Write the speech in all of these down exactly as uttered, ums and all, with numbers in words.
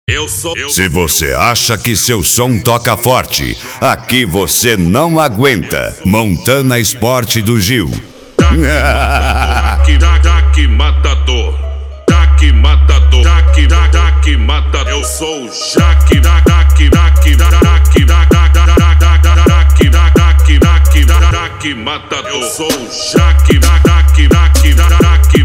Eu sou. Eu... Se você acha que seu som toca forte, aqui você não aguenta. Montana Esporte do Gil. Jaque, Jaque Matador. Jaque Matador. Jaque, Jaque Matador. Eu sou o Jaque, Jaque, Jaque, Jaque, Jaque, Jaque, Jaque, Jaque Matador. Eu sou o Jaque, Jaque, Jaque, Jaque,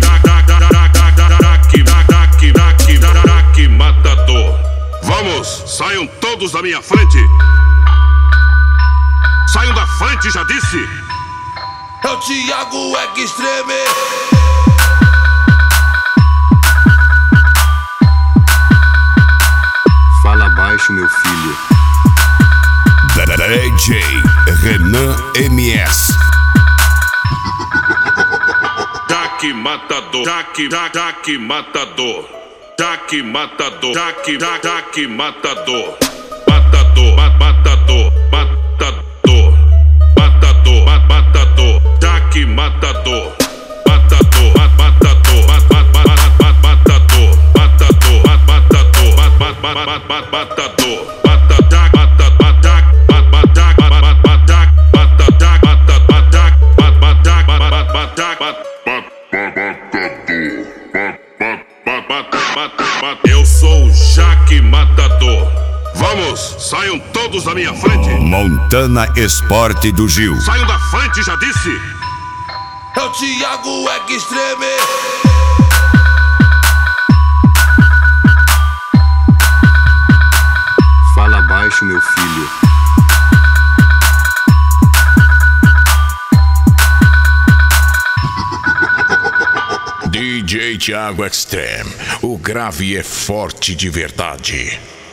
Jaque, Jaque, Jaque Matador. Vamos, saiam todos da minha frente. Saiam da frente, já disse. É o Thiago Extreme. Fala baixo, meu filho. D J Renan M S. Jaque Matador. Jaque, Jaque Matador. Jaque Matador. Jaque, Jaque Matador. Matador, matador, matador. Matador, matador. Jaque Matador. Matador, matador, matador, matador, matador, matador, matador. Eu sou o Jaque Matador. Vamos, saiam todos da minha frente. Montana Esporte do Gil. Saiam da frente, já disse. É o Thiago Extreme. Fala baixo, meu filho. D J Thiago Extreme, o grave é forte de verdade.